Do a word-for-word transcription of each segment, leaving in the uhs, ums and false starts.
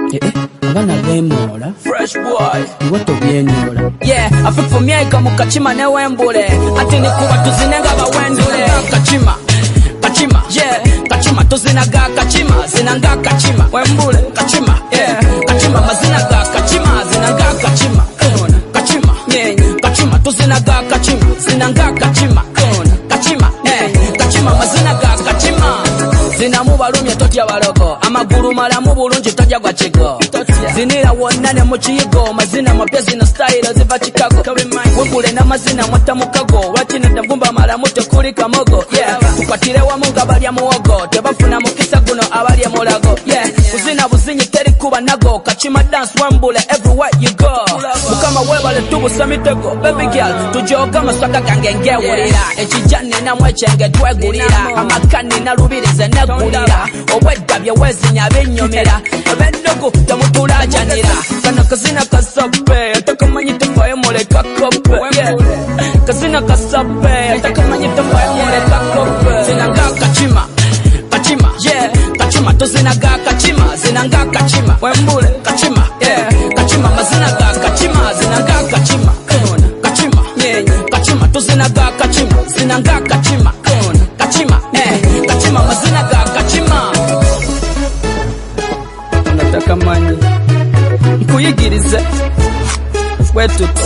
Abana bemola fresh boy iwato byenyola yeah afifu myeka mu kachima ne wembule ati ni kuba tuzinenga bawendule kachima kachima yeah kachima tuzinaga kachima zinanga kachima wembule kachima yeah kachima mazina ga kachima zinanga kachima kachima yeah kachima tuzinaga kachima zinanga kachima kachima eh kachima mazina ga kachima zinamu balumye totya baloko amaguru malamu bulungi tojja gwa kigo zinira wonna ne mu kiyigo mazina mapya zino style ziva Chicago wegule na mazina mwata mukago wakina ndagumba malamu tekuli kamogo yeah tukwatire wamu nga balya muwogo tebafuna mukisa guno abalya mulago yeah kuzina buzinyi teri kuba nago kachima dance wambule everywhere you go mukama webale tubusa mitego baby girl tujoga maswaka gange ngewulira ekijane na mwechenge twegulira amakani na lubirize negulira obweddabye wezinya binyomera abendogo tamutulajanira kana kazina kasape atakamanyi tafaye moleka kope yeah kazina kasape atakamanyi tafaye moleka kope zinanga kachima kachima yeah kachima tuzinaga kachima zinanga kachima wembule kachima yeah kachima mazina ga kachima zinanga kachima kachima yeah kachima tuzinaga kachima zinanga kachima kachima eh kachima mazina ga kachima nataka manyi nkuyigirize wetuti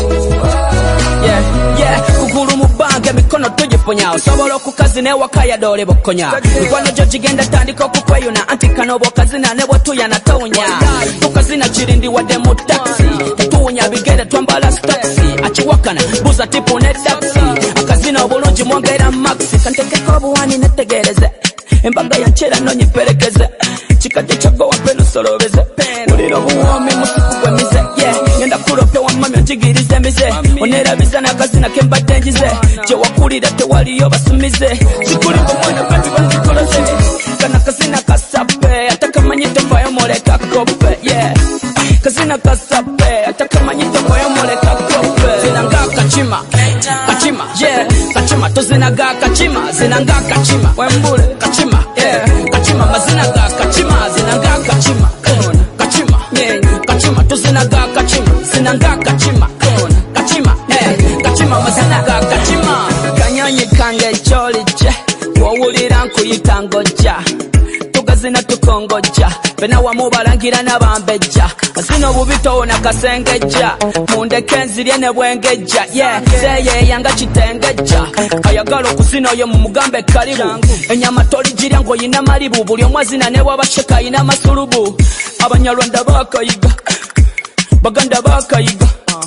yeah yeah kuguru mubange mikono tujiponya osobola okukazi ne wakaya dole bokonya mikwano jo kigenda tandika okukweyuna anti kano bokazina ne bwotuya na tawunya tukazina kirindi wadde mu taxi tuwunya bigende twambala taxi achiwakana buza tipu ne taxi akazina obulungi mwongera maxi kantekeko obuwani netegereze embaga yanchera nonyiperekeze chikaje chago wapeno solobeze uliro buwomi musiku gwemize yeah ngenda kurope wamami onjigirize mize onerabiza nakazina kembatenjize je wakulira tewaliyo basumize chikulimba mwana baby banzikoloze kana kazina kasape atakamanyi tofayo moleka kope yeah kazina kasape atakamanyi tofayo moleka kope zinanga kachima kachima yeah kachima tuzinaga kachima zinanga kachima wembule kachima yeah kachima mazina ga kachima zinanga kachima kachima yeah kachima tuzinaga kachima zinanga kachima kachima yeah kachima mazina ga kachima kanyanyi kange choliche wowulira nkuyita ngoja tugazina tukongoja bena wamubalangira nabambeja asino bubito na kasengeja mundeke nzirye ne bwengeja yeah seye yanga kitengeja ayagala okuzina oyo mu mugambe kalibu enyama tolijirya ngo yina malibu buli omwazina ne wabasheka yina masulubu abanyarwanda bakayiga baganda bakayiga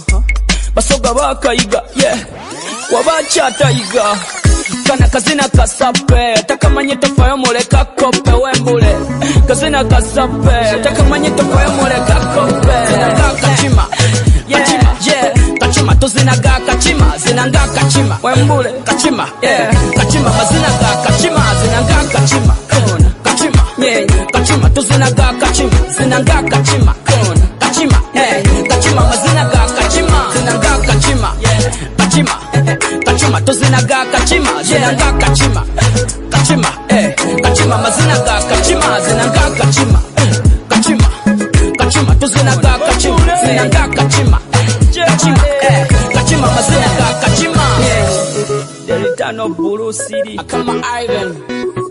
basoga bakayiga yeah wabachatayiga kana kazina kasape takamanyi tofayo moleka kope wembule kazina kasape takamanyi tofayo moleka kope zinanga kachima kachima yeah kachima tuzinaga kachima zinanga kachima wembule kachima yeah kachima mazina ga kachima zinanga kachima kachima yeah kachima tuzinaga kachima zinanga kachima kachima yeah kachima mazina ga kachima zinanga kachima kachima kachima tuzinaga kachima zinanga kachima kachima eh kachima mazina ga kachima zinanga kachima kachima kachima tuzinaga kachima zinanga kachima kachima eh kachima mazina ga kachima yeah the return of Buru City kama Ivan